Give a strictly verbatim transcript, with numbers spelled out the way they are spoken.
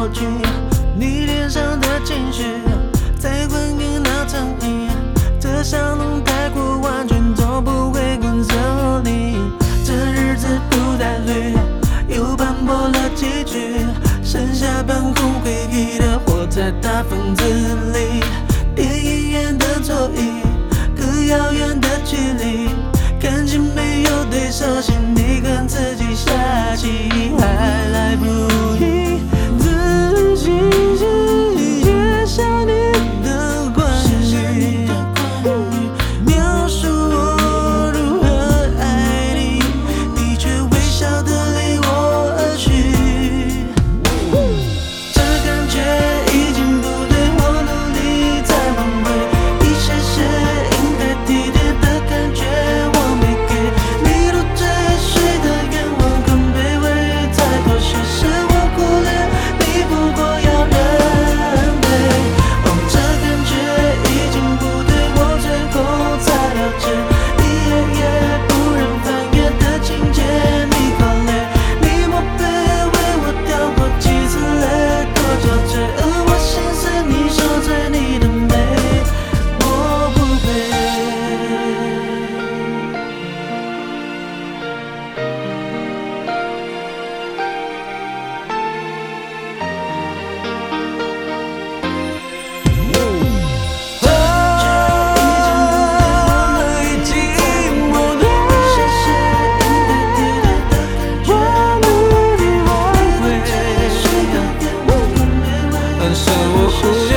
过去，你脸上的情绪在回应那场雨，这香浓太过完全都不会滚走你。这日子不再绿，又斑驳了几句，剩下半空回忆的活在大房子里。电影院的座椅，隔遥远的距离，感情没有对手戏，你跟自己下棋，还来不及自己写下你的关于，描述我如何爱你，你却微笑地离我而去。这感觉已经不对，我努力在挽回，一些些应该体贴的感觉我没给，你都追随的愿望更卑微，再多些是我忽略，你不过要认对。哦，这感觉已经不对，我最后才了解，一页页不忍翻阅的情节你忽略，你默背为我掉过几次泪，多憔悴，而我心碎，你受罪，你的美我不配。是我忽略。